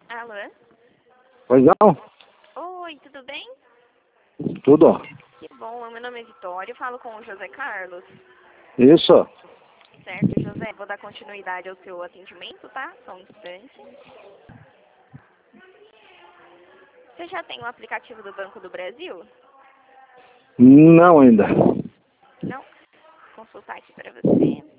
Alô? Pois não? Oi, tudo bem? Tudo. Que bom, meu nome é Vitória, eu falo com o José Carlos. Isso. Certo, José, vou dar continuidade ao seu atendimento, tá? Só um instante. Você já tem o aplicativo do Banco do Brasil? Não ainda. Não? Vou consultar aqui para você.